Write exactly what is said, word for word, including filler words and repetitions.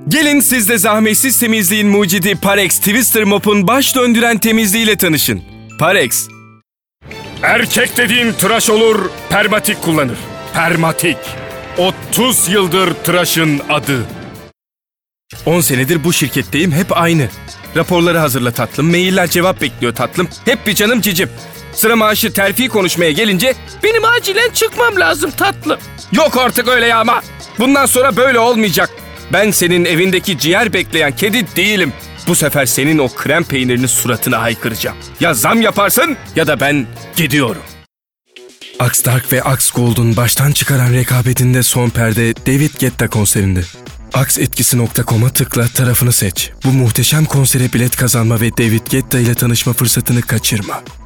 Gelin siz de zahmetsiz temizliğin mucidi Parex Twister Mop'un baş döndüren temizliğiyle tanışın. Parex. Erkek dediğin tıraş olur, permatik kullanır. Permatik. otuz yıldır tıraşın adı. on senedir bu şirketteyim, hep aynı. Raporları hazırla tatlım, mailler cevap bekliyor tatlım. Hep bir canım cicim. Sıra maaşı terfi konuşmaya gelince benim acilen çıkmam lazım tatlım. Yok artık öyle ya ama. Bundan sonra böyle olmayacak. Ben senin evindeki ciğer bekleyen kedi değilim. Bu sefer senin o krem peynirini suratına haykıracağım. Ya zam yaparsın ya da ben gidiyorum. Axe Dark ve Axe Gold'un baştan çıkaran rekabetinde son perde David Guetta konserinde. axe etkisi nokta com'a tıkla, tarafını seç. Bu muhteşem konsere bilet kazanma ve David Guetta ile tanışma fırsatını kaçırma.